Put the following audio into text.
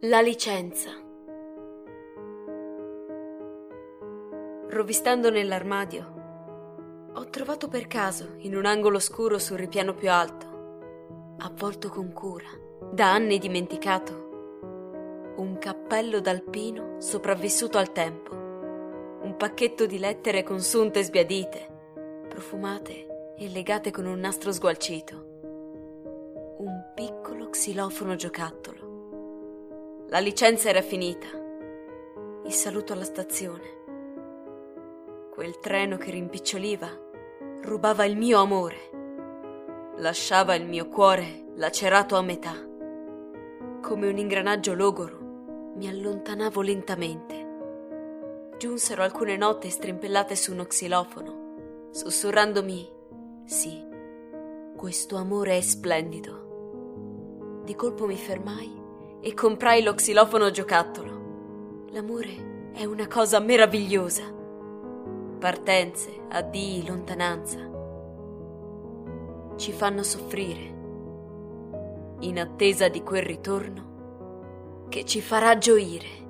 La licenza. Rovistando nell'armadio, ho trovato per caso, in un angolo scuro sul ripiano più alto, avvolto con cura, da anni dimenticato, un cappello d'alpino sopravvissuto al tempo, un pacchetto di lettere consunte e sbiadite, profumate e legate con un nastro sgualcito, un piccolo xilofono giocattolo. La licenza era finita. Il saluto alla stazione. Quel treno che rimpiccioliva rubava il mio amore. Lasciava il mio cuore lacerato a metà. Come un ingranaggio logoro mi allontanavo lentamente. Giunsero alcune note strimpellate su uno xilofono, sussurrandomi: sì, questo amore è splendido. Di colpo mi fermai e comprai lo xilofono giocattolo. L'amore è una cosa meravigliosa. Partenze, addii, lontananza ci fanno soffrire, in attesa di quel ritorno che ci farà gioire.